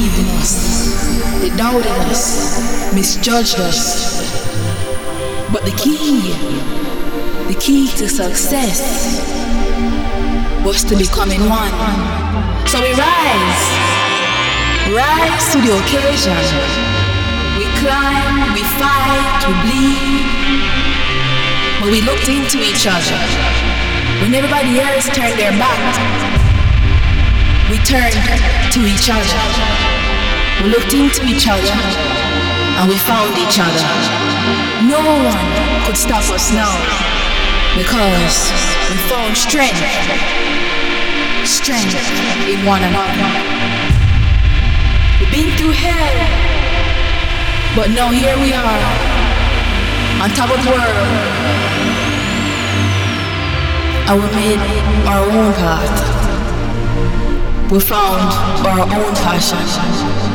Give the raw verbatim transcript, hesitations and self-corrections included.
believed in us. They doubted us, misjudged us. But the key, the key to success was to becoming one. So we rise, rise to the occasion. We climb, we fight, we bleed. But we looked into each other. When everybody else turned their back, we turned to each other. We looked into each other and we found each other. No one could stop us now because we found strength, strength in one another. We've been through hell, but now here we are on top of the world, and we made our own path. We found our own passion.